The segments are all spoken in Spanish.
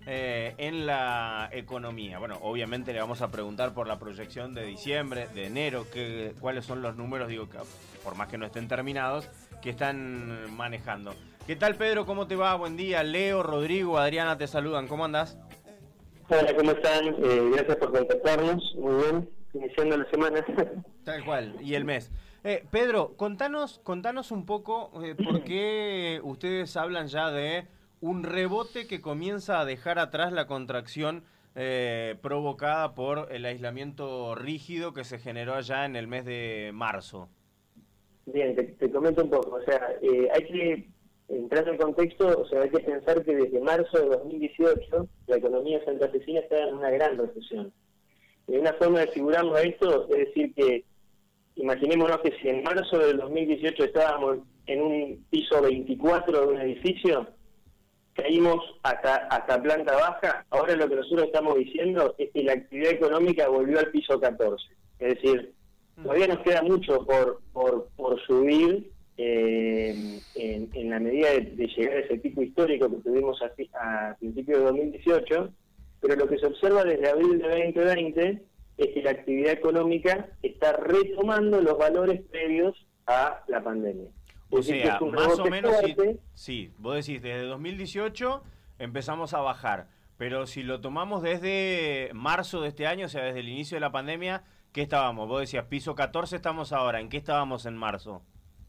en la economía. Bueno, obviamente le vamos a preguntar por la proyección de diciembre, de enero, cuáles son los números, digo, que por más que no estén terminados, que están manejando. ¿Qué tal, Pedro? ¿Cómo te va? Buen día. Leo, Rodrigo, Adriana te saludan. ¿Cómo andás? Hola, ¿cómo están? Gracias por contactarnos. Muy bien, iniciando la semana. Tal cual, y el mes. Pedro, contanos un poco por qué ustedes hablan ya de un rebote que comienza a dejar atrás la contracción provocada por el aislamiento rígido que se generó allá en el mes de marzo. Bien, te comento un poco. O sea, hay que entrar en contexto, o sea, hay que pensar que desde marzo de 2018 la economía santafesina está en una gran recesión. Una forma de figurarnos a esto es decir que imaginémonos que si en marzo del 2018 estábamos en un piso 24 de un edificio, caímos hasta planta baja. Ahora lo que nosotros estamos diciendo es que la actividad económica volvió al piso 14. Es decir, todavía nos queda mucho por subir en la medida de llegar a ese pico histórico que tuvimos a principios de 2018, pero lo que se observa desde abril de 2020 es que la actividad económica está retomando los valores previos a la pandemia. O sea, más o menos, sí, vos decís, desde 2018 empezamos a bajar, pero si lo tomamos desde marzo de este año, o sea, desde el inicio de la pandemia, ¿qué estábamos? Vos decías, piso 14 estamos ahora, ¿en qué estábamos en marzo?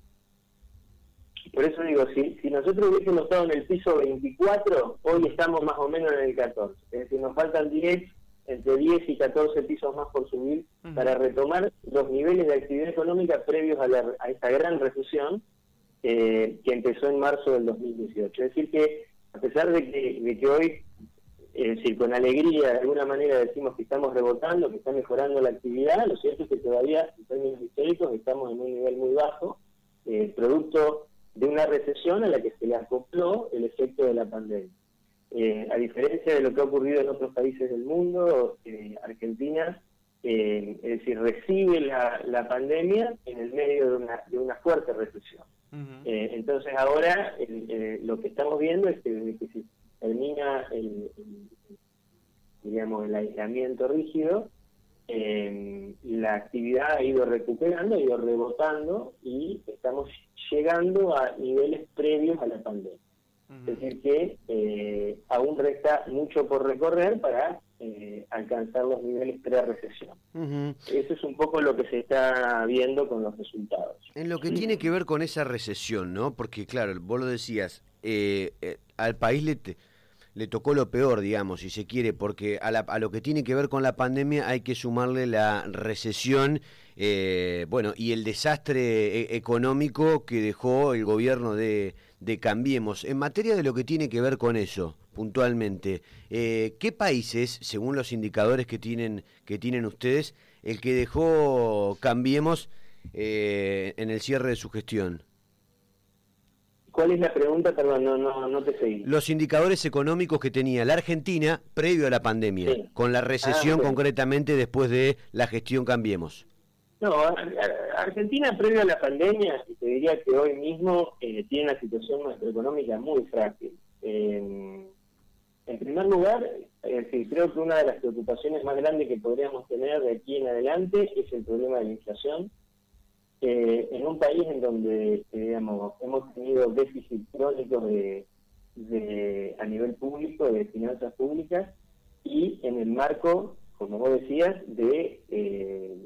Por eso digo, si nosotros hubiésemos estado en el piso 24, hoy estamos más o menos en el 14. Es decir, nos faltan entre 10 y 14 pisos más por subir para retomar los niveles de actividad económica previos a esta gran recesión que empezó en marzo del 2018. Es decir que, a pesar de que hoy, es decir, con alegría de alguna manera decimos que estamos rebotando, que está mejorando la actividad, lo cierto es que todavía, en términos históricos, estamos en un nivel muy bajo, producto de una recesión a la que se le acopló el efecto de la pandemia. A diferencia de lo que ha ocurrido en otros países del mundo, Argentina, es decir, recibe la pandemia en el medio de una fuerte recesión. Entonces ahora lo que estamos viendo es que desde que se termina el aislamiento rígido, la actividad ha ido recuperando, ha ido rebotando y estamos llegando a niveles previos a la pandemia. Es decir que aún resta mucho por recorrer para alcanzar los niveles pre-recesión. Eso es un poco lo que se está viendo con los resultados. En lo que tiene que ver con esa recesión, ¿no? Porque claro, vos lo decías, al país le tocó lo peor, digamos, si se quiere, porque a lo que tiene que ver con la pandemia hay que sumarle la recesión, y el desastre económico que dejó el gobierno de Cambiemos. En materia de lo que tiene que ver con eso, puntualmente, ¿qué país es, según los indicadores que tienen ustedes, el que dejó Cambiemos en el cierre de su gestión? ¿Cuál es la pregunta? Perdón, no te seguí. Los indicadores económicos que tenía la Argentina previo a la pandemia, sí, con la recesión concretamente después de la gestión Cambiemos. No, Argentina previo a la pandemia, te diría que hoy mismo tiene una situación macroeconómica muy frágil. En primer lugar, creo que una de las preocupaciones más grandes que podríamos tener de aquí en adelante es el problema de la inflación. En un país en donde, hemos tenido déficit crónicos a nivel público, de finanzas públicas, y en el marco, como vos decías, de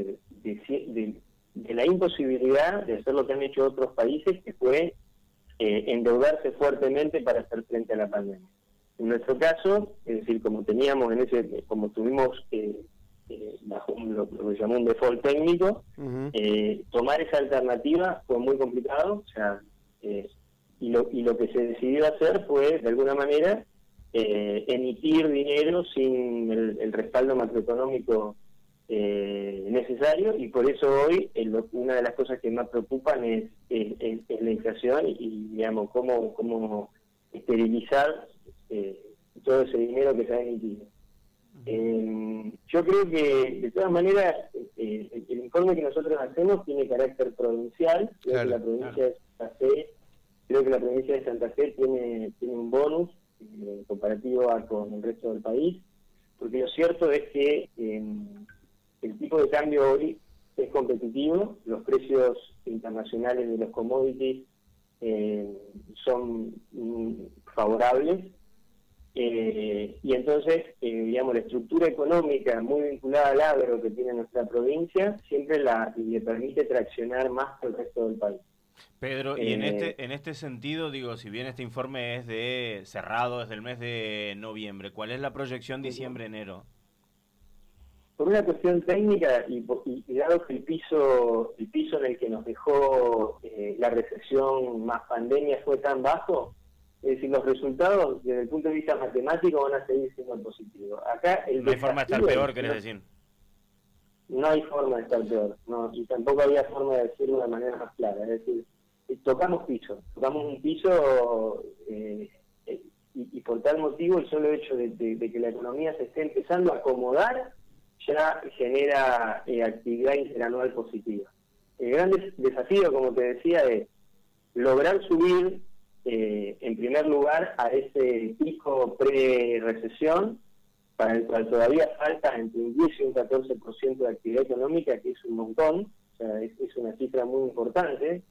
la imposibilidad de hacer lo que han hecho otros países, que fue endeudarse fuertemente para hacer frente a la pandemia. En nuestro caso, es decir, como tuvimos bajo lo que se llamó un default técnico, tomar esa alternativa fue muy complicado, o sea, y lo que se decidió hacer fue, de alguna manera, emitir dinero sin el respaldo macroeconómico necesario, y por eso hoy una de las cosas que más preocupan es la inflación y digamos, cómo esterilizar todo ese dinero que se ha emitido. Yo creo que, de todas maneras, el informe que nosotros hacemos tiene carácter provincial. Creo que la provincia de Santa Fe tiene un bonus comparativa con el resto del país, porque lo cierto es que el tipo de cambio hoy es competitivo, los precios internacionales de los commodities son favorables, y entonces, digamos, la estructura económica muy vinculada al agro que tiene nuestra provincia siempre le permite traccionar más que el resto del país. Pedro, y en este sentido, digo, si bien este informe es cerrado desde el mes de noviembre, ¿cuál es la proyección diciembre-enero? Por una cuestión técnica y dado que el piso en el que nos dejó la recesión más pandemia fue tan bajo, es decir, los resultados desde el punto de vista matemático van a seguir siendo positivos. Acá no hay forma de estar peor, querés decir. No hay forma de estar peor, no, y tampoco había forma de decirlo de manera más clara. Es decir, tocamos un piso y por tal motivo el solo hecho de que la economía se esté empezando a acomodar ya genera actividad interanual positiva. El gran desafío, como te decía, es lograr subir en primer lugar a ese pico pre-recesión, para el cual todavía falta entre un 10 y un 14% de actividad económica, que es un montón, o sea, es una cifra muy importante,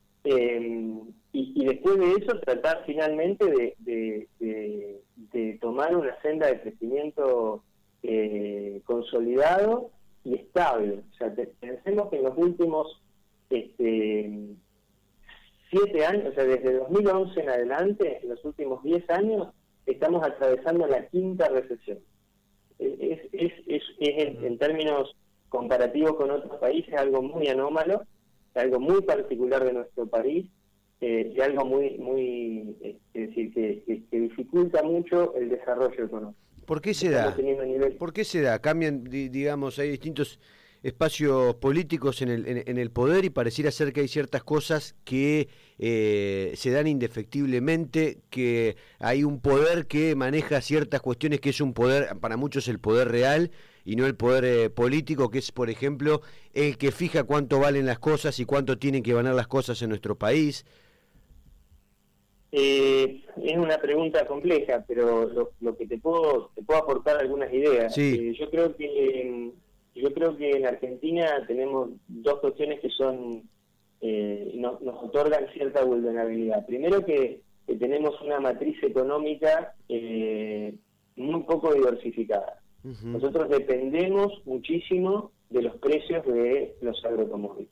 y después de eso tratar finalmente de tomar una senda de crecimiento consolidado y estable. O sea, pensemos que en los últimos 7 años, o sea, desde 2011 en adelante, en los últimos 10 años, estamos atravesando la quinta recesión. En términos comparativos con otros países, algo muy anómalo, algo muy particular de nuestro país, y algo muy es decir, que dificulta mucho el desarrollo económico. ¿Por qué se da? ¿Por qué se da? Cambian, digamos, hay distintos espacios políticos en el poder y pareciera ser que hay ciertas cosas que se dan indefectiblemente, que hay un poder que maneja ciertas cuestiones, que es un poder, para muchos el poder real y no el poder político, que es, por ejemplo, el que fija cuánto valen las cosas y cuánto tienen que valer las cosas en nuestro país. Es una pregunta compleja, pero lo que te puedo aportar algunas ideas. Sí. Yo creo que en Argentina tenemos dos cuestiones que nos otorgan cierta vulnerabilidad. Primero que tenemos una matriz económica muy poco diversificada. Uh-huh. Nosotros dependemos muchísimo de los precios de los agrocommodities.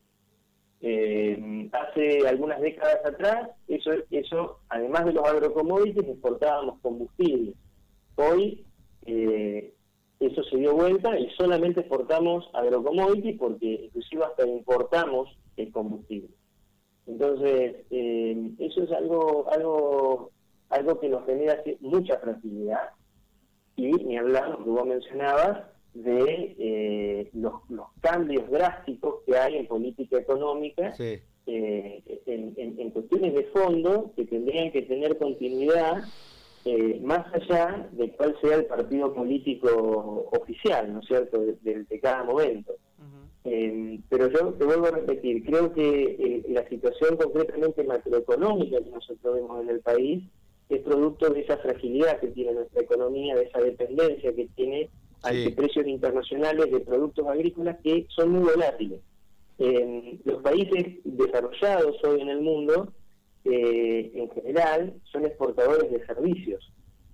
Hace algunas décadas atrás, eso además de los agrocommodities, exportábamos combustibles. Hoy eso se dio vuelta y solamente exportamos agrocommodities, porque inclusive hasta importamos el combustible. Entonces, eso es algo que nos genera mucha fragilidad, y ni hablar lo que vos mencionabas de los cambios drásticos que hay en política económica, sí. En cuestiones de fondo que tendrían que tener continuidad más allá de cuál sea el partido político oficial, ¿no es cierto?, de cada momento. Uh-huh. Pero yo te vuelvo a repetir, creo que la situación concretamente macroeconómica que nosotros vemos en el país es producto de esa fragilidad que tiene nuestra economía, de esa dependencia que tiene ante precios internacionales de productos agrícolas que son muy volátiles. Los países desarrollados hoy en el mundo, en general, son exportadores de servicios,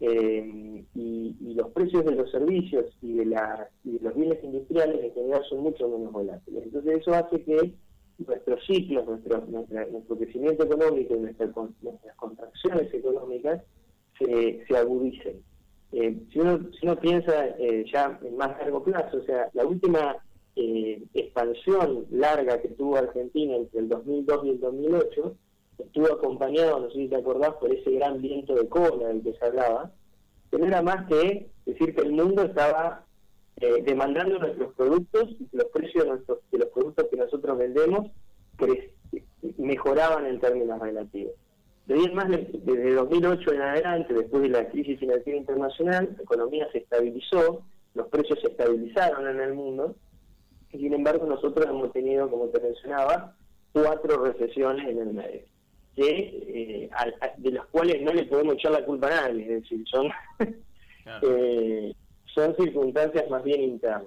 y los precios de los servicios y de los bienes industriales en general son mucho menos volátiles. Entonces eso hace que nuestros ciclos, nuestro crecimiento económico y nuestras contracciones económicas se agudicen. Si uno piensa ya en más largo plazo, o sea, la última expansión larga que tuvo Argentina entre el 2002 y el 2008 estuvo acompañado, no sé si te acordás, por ese gran viento de cola del que se hablaba, que no era más que decir que el mundo estaba demandando nuestros productos, y que los precios de los productos que nosotros vendemos mejoraban en términos relativos. De ahí en más, desde 2008 en adelante, después de la crisis financiera internacional, la economía se estabilizó, los precios se estabilizaron en el mundo, y sin embargo nosotros hemos tenido, como te mencionaba, 4 recesiones en el medio. que de los cuales no le podemos echar la culpa a nadie, es decir, son Claro. son circunstancias más bien internas.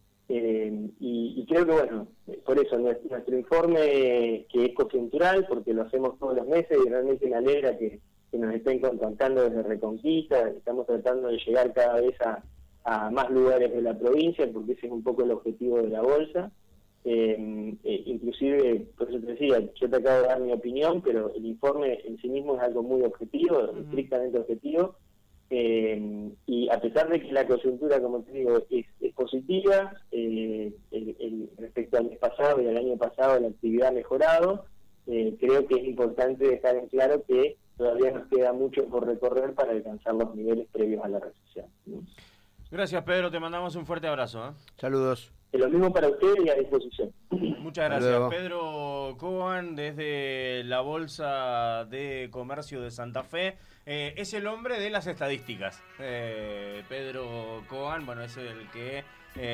Y creo que, bueno, por eso nuestro informe, que es coyuntural, porque lo hacemos todos los meses, y realmente me alegra que nos estén contactando desde Reconquista. Estamos tratando de llegar cada vez a más lugares de la provincia, porque ese es un poco el objetivo de la bolsa. Inclusive, por eso te decía, yo te acabo de dar mi opinión, pero el informe en sí mismo es algo muy objetivo, estrictamente objetivo. Y a pesar de que la coyuntura, como te digo, es positiva, respecto al mes pasado y al año pasado la actividad ha mejorado, creo que es importante dejar en claro que todavía nos queda mucho por recorrer para alcanzar los niveles previos a la recesión. Gracias, Pedro, te mandamos un fuerte abrazo. Saludos. Lo mismo para ustedes y a disposición. Muchas gracias. Pedro Coan, desde la Bolsa de Comercio de Santa Fe, es el hombre de las estadísticas. Pedro Coan, bueno, es el que